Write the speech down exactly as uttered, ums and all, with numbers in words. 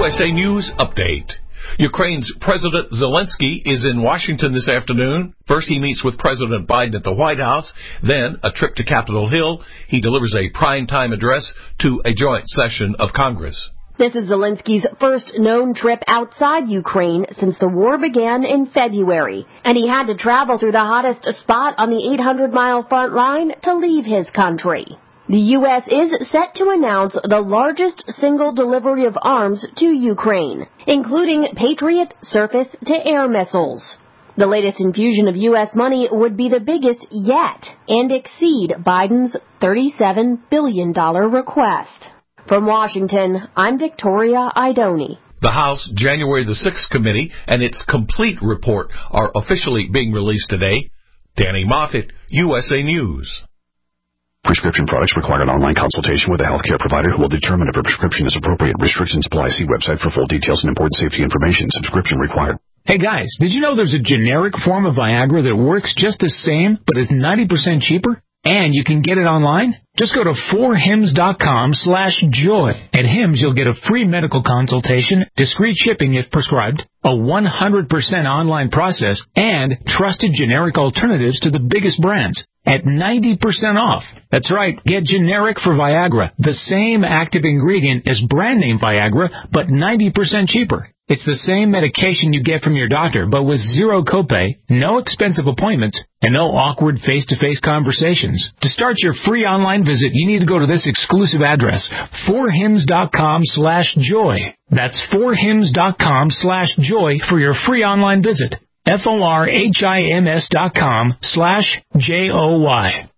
U S A News Update. Ukraine's President Zelensky is in Washington this afternoon. First, he meets with President Biden at the White House. Then, a trip to Capitol Hill. He delivers a primetime address to a joint session of Congress. This is Zelensky's first known trip outside Ukraine since the war began in February, and he had to travel through the hottest spot on the eight hundred mile front line to leave his country. The U S is set to announce the largest single delivery of arms to Ukraine, including Patriot surface-to-air missiles. The latest infusion of U S money would be the biggest yet and exceed Biden's thirty-seven billion dollars request. From Washington, I'm Victoria Idoni. The House January the sixth Committee and its complete report are officially being released today. Danny Moffett, U S A News. Prescription products require an online consultation with a healthcare provider who will determine if a prescription is appropriate. Restrictions apply. See website for full details and important safety information. Subscription required. Hey guys, did you know there's a generic form of Viagra that works just the same but is ninety percent cheaper? And you can get it online? Just go to four hims dot com slash joy. At Hims, you'll get a free medical consultation, discreet shipping if prescribed, a one hundred percent online process, and trusted generic alternatives to the biggest brands at ninety percent off. That's right, get generic for Viagra, the same active ingredient as brand name Viagra, but ninety percent cheaper. It's the same medication you get from your doctor, but with zero copay, no expensive appointments, and no awkward face-to-face conversations. To start your free online visit, you need to go to this exclusive address, four hims dot com slash joy. That's four hims dot com slash joy for your free online visit. F O R H I M S dot com slash J O Y.